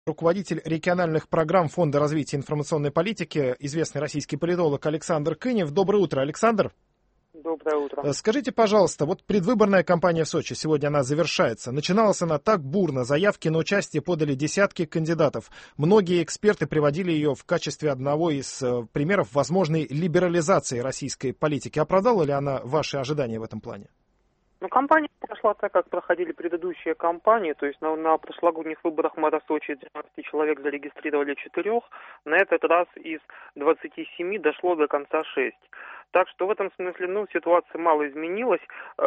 Руководитель региональных программ Фонда развития информационной политики, известный российский политолог Александр Кынев. Доброе утро, Александр. Доброе утро. Скажите, пожалуйста, вот предвыборная кампания в Сочи, сегодня она завершается. Начиналась она так бурно, заявки на участие подали десятки кандидатов. Многие эксперты приводили ее в качестве одного из примеров возможной либерализации российской политики. Оправдала ли она ваши ожидания в этом плане? Кампания прошла так, как проходили предыдущие кампании, то есть на прошлогодних выборах мэра Сочи 12 человек зарегистрировали 4, на этот раз из 27 дошло до конца 6. Так что в этом смысле, ситуация мало изменилась.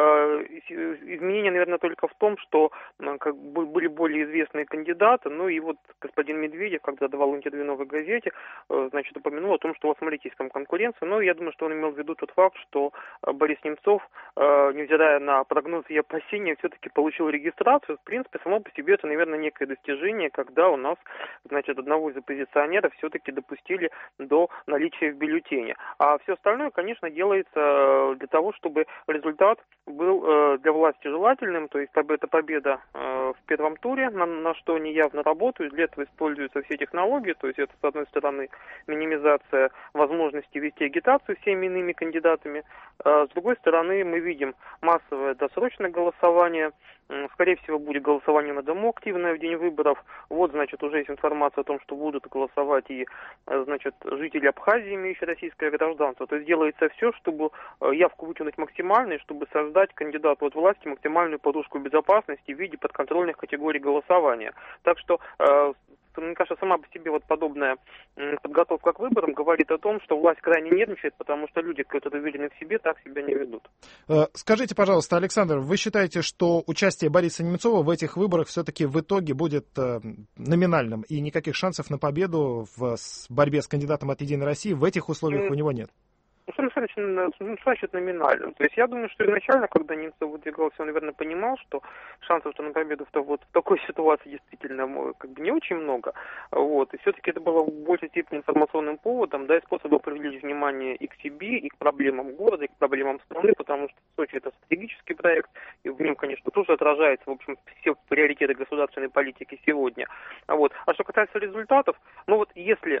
Изменение, наверное, только в том, что были более известные кандидаты. И вот господин Медведев, когда давал интервью «Новой газете», упомянул о том, что, смотрите, есть там конкуренция. Но я думаю, что он имел в виду тот факт, что Борис Немцов, невзирая на прогнозы и опасения, все-таки получил регистрацию. В принципе, само по себе это, наверное, некое достижение, когда у нас, одного из оппозиционеров все-таки допустили до наличия в бюллетене. А все остальное, конечно, делается для того, чтобы результат был для власти желательным, то есть это победа в первом туре, на что они явно работают. Для этого используются все технологии, то есть это, с одной стороны, минимизация возможности вести агитацию всеми иными кандидатами, с другой стороны, мы видим массовое досрочное голосование. Скорее всего, будет голосование на дому активное в день выборов. Уже есть информация о том, что будут голосовать и, жители Абхазии, имеющие российское гражданство. То есть делается все, чтобы явку вытянуть максимальной, чтобы создать кандидату от власти максимальную подушку безопасности в виде подконтрольных категорий голосования. Так что, мне кажется, сама по себе подобная подготовка к выборам говорит о том, что власть крайне нервничает, потому что люди, которые уверены в себе, так себя не ведут. Скажите, пожалуйста, Александр, вы считаете, что участие Бориса Немцова в этих выборах все-таки в итоге будет номинальным, и никаких шансов на победу в борьбе с кандидатом от «Единой России» в этих условиях у него нет? Что значит номинально? То есть я думаю, что изначально, когда Немцов выдвигался, он, наверное, понимал, что шансов на победу в такой ситуации действительно не очень много. И все-таки это было в большей степени информационным поводом, и способом привлечь внимание и к себе, и к проблемам города, и к проблемам страны, потому что Сочи — это стратегический проект, и в нем, конечно, тоже отражается, в общем, все приоритеты государственной политики сегодня. А что касается результатов, если,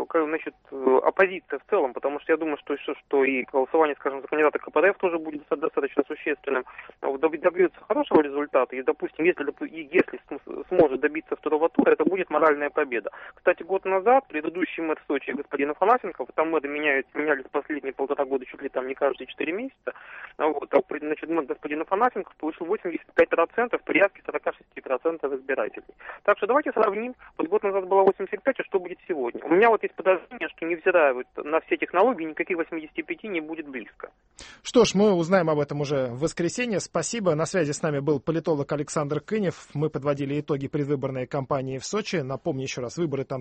оппозиция в целом, потому что я думаю, что и голосование, скажем, за кандидата КПРФ тоже будет достаточно существенным, добьется хорошего результата, и, допустим, если сможет добиться второго тура, это будет моральная победа. Кстати, год назад предыдущий мэр Сочи, господин Афанасенков, там мэры менялись последние 1,5 года, чуть ли там не каждые 4 месяца, мэр господин Афанасенков получил 85% при явке 46% избирателей. Так что давайте сравним, год назад было 85, а что будет сегодня? У меня есть подозрение, что невзирая на все технологии, никаких 85 не будет близко. Что ж, мы узнаем об этом уже в воскресенье. Спасибо. На связи с нами был политолог Александр Кынев. Мы подводили итоги предвыборной кампании в Сочи. Напомню еще раз, выборы там